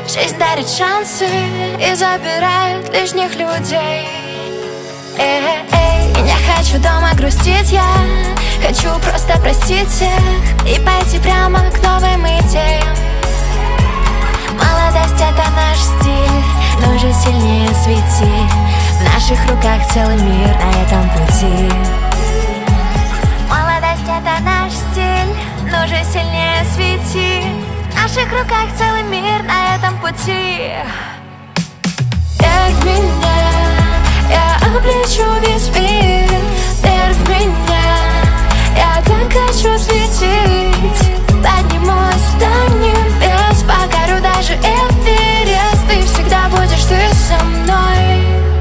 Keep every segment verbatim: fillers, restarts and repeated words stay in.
Жизнь дарит шансы и забирает лишних людей. Эй, эй, не хочу дома грустить я, хочу просто простить всех и пойти прямо к новым идеям. Молодость — это наш стиль, но же сильнее свети. В наших руках целый мир на этом пути. Молодость — это наш стиль, но же сильнее свети. В наших руках целый мир на этом пути. Верь в меня, я облечу весь мир. Верь в меня, я так хочу светить. Поднимусь до небес, покорю даже Эверест. Ты всегда будешь, ты со мной.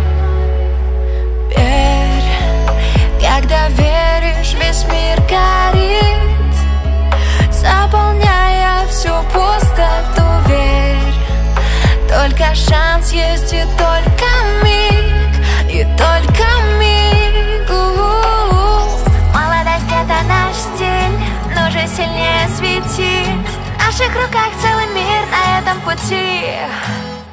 Верь, когда веришь, весь мир горит, заполняя всю пустоту. Верь, только шанс есть и только миг, и только миг. У-у-у. Молодость — это наш стиль, но же сильнее свети. В наших руках целый мир на этом пути.